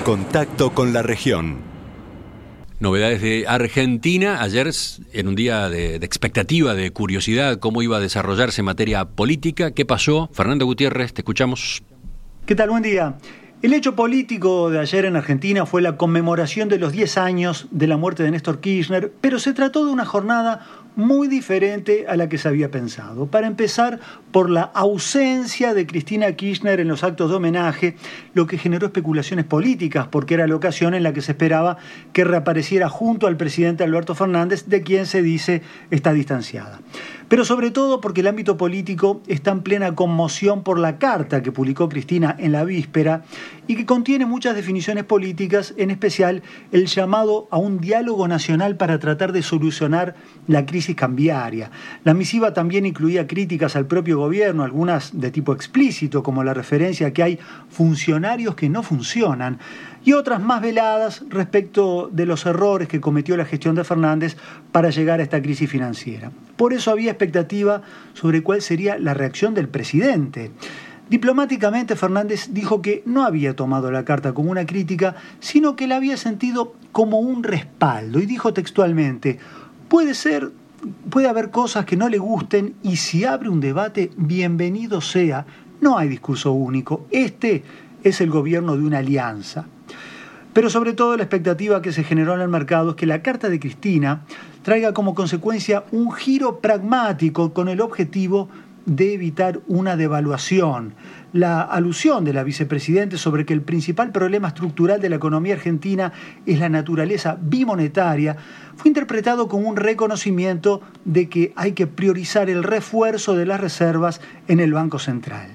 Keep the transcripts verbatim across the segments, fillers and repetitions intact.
Contacto con la región. Novedades de Argentina. Ayer, en un día de, de expectativa, de curiosidad, cómo iba a desarrollarse en materia política. ¿Qué pasó? Fernando Gutiérrez, te escuchamos. ¿Qué tal? Buen día. El hecho político de ayer en Argentina fue la conmemoración de los diez años de la muerte de Néstor Kirchner, pero se trató de una jornada muy diferente a la que se había pensado. Para empezar, por la ausencia de Cristina Kirchner en los actos de homenaje, lo que generó especulaciones políticas, porque era la ocasión en la que se esperaba que reapareciera junto al presidente Alberto Fernández, de quien se dice está distanciada. Pero sobre todo porque el ámbito político está en plena conmoción por la carta que publicó Cristina en la víspera y que contiene muchas definiciones políticas, en especial el llamado a un diálogo nacional para tratar de solucionar la crisis cambiaria. La misiva también incluía críticas al propio gobierno, algunas de tipo explícito, como la referencia a que hay funcionarios que no funcionan, y otras más veladas respecto de los errores que cometió la gestión de Fernández para llegar a esta crisis financiera. Por eso había expectativa sobre cuál sería la reacción del presidente. Diplomáticamente, Fernández dijo que no había tomado la carta como una crítica, sino que la había sentido como un respaldo, y dijo textualmente: puede ser, puede haber cosas que no le gusten, y si abre un debate, bienvenido sea. No hay discurso único. Este es el gobierno de una alianza. Pero sobre todo la expectativa que se generó en el mercado es que la carta de Cristina traiga como consecuencia un giro pragmático con el objetivo de evitar una devaluación. La alusión de la vicepresidenta sobre que el principal problema estructural de la economía argentina es la naturaleza bimonetaria fue interpretado como un reconocimiento de que hay que priorizar el refuerzo de las reservas en el Banco Central.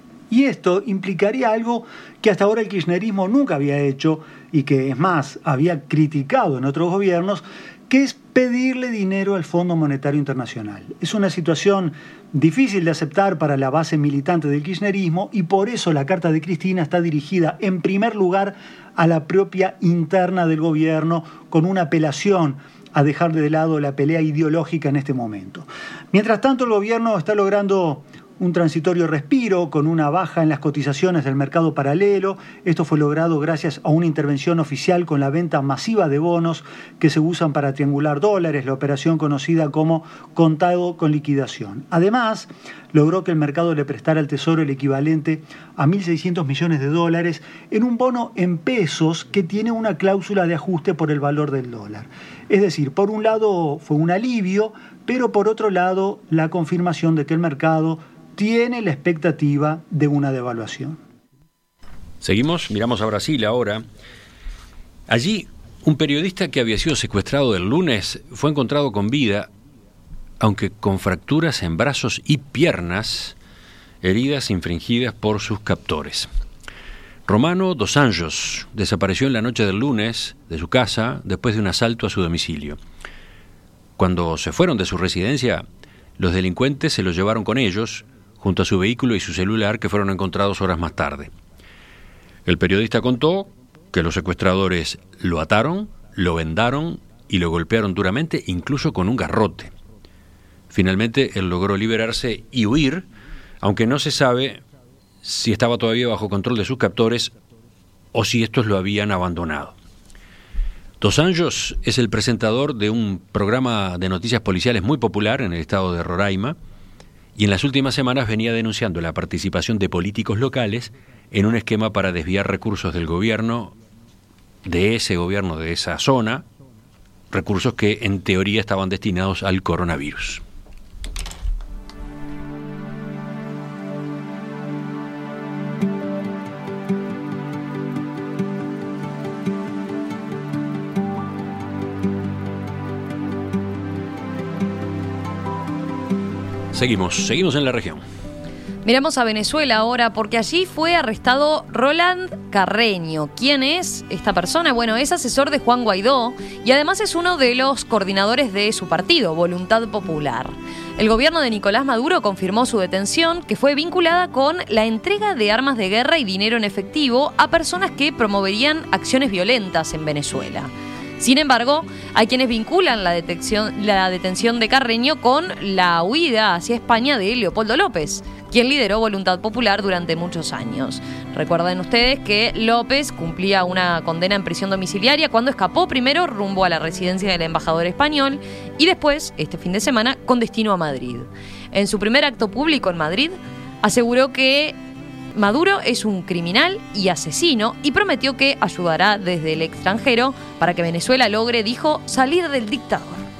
Y esto implicaría algo que hasta ahora el kirchnerismo nunca había hecho y que, es más, había criticado en otros gobiernos, que es pedirle dinero al Fondo Monetario Internacional. Es una situación difícil de aceptar para la base militante del kirchnerismo y por eso la carta de Cristina está dirigida en primer lugar a la propia interna del gobierno, con una apelación a dejar de lado la pelea ideológica en este momento. Mientras tanto, el gobierno está logrando un transitorio respiro con una baja en las cotizaciones del mercado paralelo. Esto fue logrado gracias a una intervención oficial con la venta masiva de bonos que se usan para triangular dólares, la operación conocida como contado con liquidación. Además, logró que el mercado le prestara al Tesoro el equivalente a mil seiscientos millones de dólares en un bono en pesos que tiene una cláusula de ajuste por el valor del dólar. Es decir, por un lado fue un alivio, pero por otro lado la confirmación de que el mercado tiene la expectativa de una devaluación. Seguimos, miramos a Brasil ahora. Allí, un periodista que había sido secuestrado el lunes fue encontrado con vida, aunque con fracturas en brazos y piernas, heridas infringidas por sus captores. Romano dos Anjos desapareció en la noche del lunes de su casa después de un asalto a su domicilio. Cuando se fueron de su residencia, los delincuentes se lo llevaron con ellos, junto a su vehículo y su celular, que fueron encontrados horas más tarde. El periodista contó que los secuestradores lo ataron, lo vendaron y lo golpearon duramente, incluso con un garrote. Finalmente, él logró liberarse y huir, aunque no se sabe si estaba todavía bajo control de sus captores o si estos lo habían abandonado. Dos Anjos es el presentador de un programa de noticias policiales muy popular en el estado de Roraima, y en las últimas semanas venía denunciando la participación de políticos locales en un esquema para desviar recursos del gobierno, de ese gobierno de esa zona, recursos que en teoría estaban destinados al coronavirus. Seguimos, seguimos en la región. Miramos a Venezuela ahora, porque allí fue arrestado Roland Carreño. ¿Quién es esta persona? Bueno, es asesor de Juan Guaidó y además es uno de los coordinadores de su partido, Voluntad Popular. El gobierno de Nicolás Maduro confirmó su detención, que fue vinculada con la entrega de armas de guerra y dinero en efectivo a personas que promoverían acciones violentas en Venezuela. Sin embargo, hay quienes vinculan la, detección, la detención de Carreño con la huida hacia España de Leopoldo López, quien lideró Voluntad Popular durante muchos años. Recuerden ustedes que López cumplía una condena en prisión domiciliaria cuando escapó primero rumbo a la residencia del embajador español y después, este fin de semana, con destino a Madrid. En su primer acto público en Madrid, aseguró que Maduro es un criminal y asesino y prometió que ayudará desde el extranjero para que Venezuela logre, dijo, salir del dictador.